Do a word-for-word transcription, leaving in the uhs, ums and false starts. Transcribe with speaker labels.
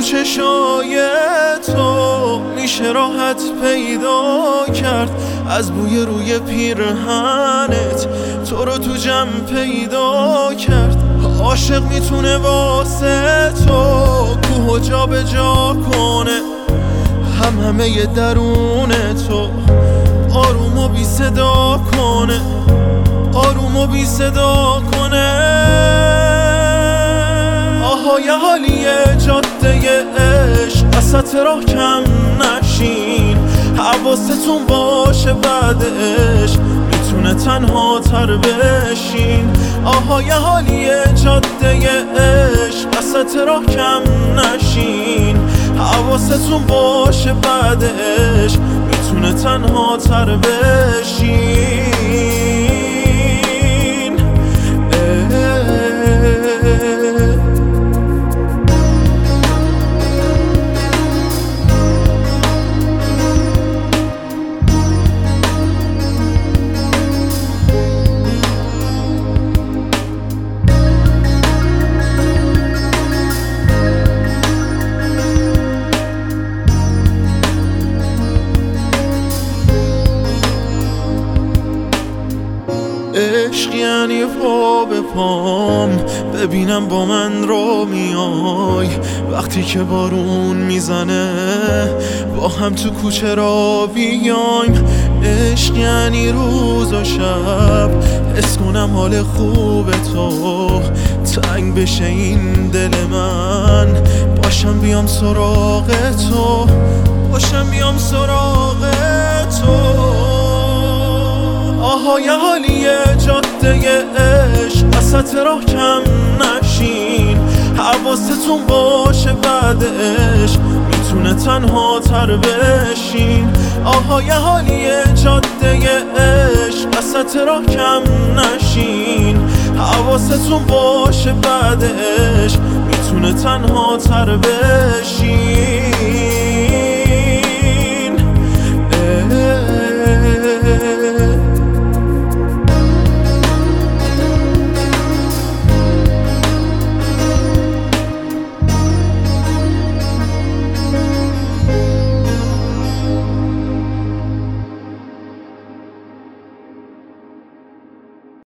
Speaker 1: تو چشای تو میشه راحت پیدا کرد، از بوی روی پیرهنت تو رو تو جمع پیدا کرد. عاشق میتونه واسه تو کوه جا به جا کنه، هم همه درون تو آروم و بی صدا کنه، آروم و بی صدا کنه. آها یه حالیه جاده عشق، وسط راه کم نشین، حواستون باشه بعدش میتونه تنها تر بشین. آها یه حالیه جاده عشق، وسط راه کم نشین، حواستون باشه بعدش میتونه تنها تر بشین. عشق یعنی پا به پام ببینم با من رو میای، وقتی که بارون میزنه با هم تو کوچه را بیایم. عشق یعنی روز و شب حس کنم حال خوب تو، تنگ بشه این دل من باشم بیام سراغ تو، باشم بیام سراغ تو. آها یه حالیه جاده عشق، وسط راه کم نشین، حواستون باشه بعدش میتونه تنها تر بشین. آها یه حالیه جاده عشق، وسط راه کم نشین، حواستون باشه بعدش میتونه تنها تر بشین.